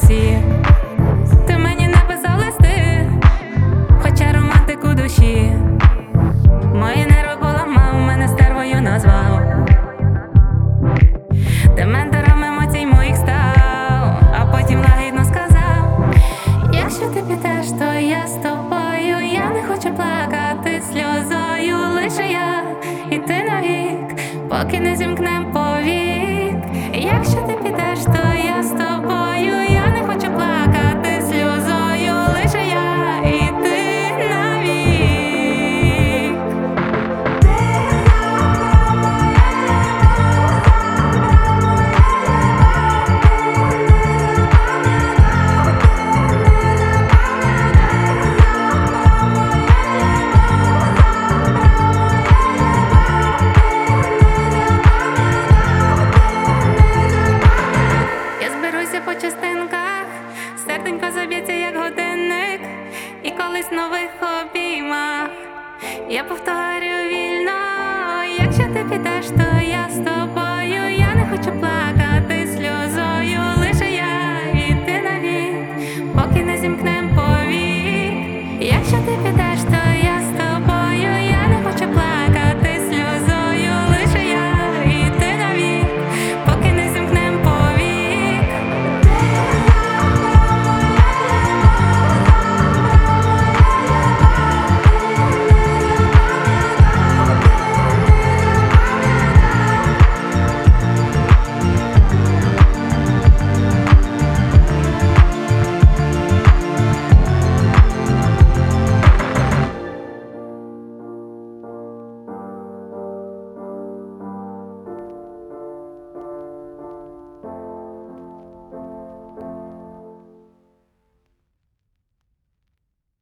усі. Ти мені написав листи, хоча романтик у душі. Мої нерви поламав, мене стервою назвав. Ти ментором емоцій моїх став, а потім лагідно сказав: якщо ти підеш, то я з тобою. Я не хочу плакати сльозою, лише я і ти навік, поки не зімкнем повік. Якщо ти підеш, то я з тобою. Я не хочу плакати сльозою, лише я і ти навік. Я зберуся по частинках, серденько заб'ється, як годинник, і колись в нових обіймах я повторю вільно: якщо ти підеш, то я з тобою. Я не хочу плакати